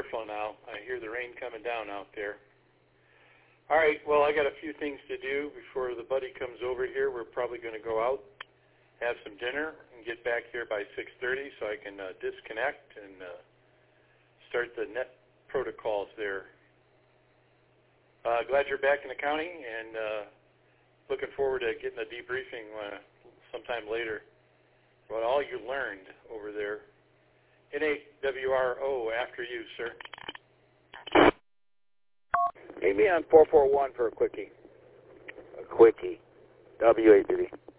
careful now. I hear the rain coming down out there. All right, well, I got a few things to do before the buddy comes over here. We're probably going to go out, have some dinner, and get back here by 6:30 so I can disconnect and start the net protocols there. Glad you're back in the county, and looking forward to getting a debriefing sometime later about all you learned over there. N8WRO, after you, sir. Meet me on 441 for a quickie. A quickie. W8 duty.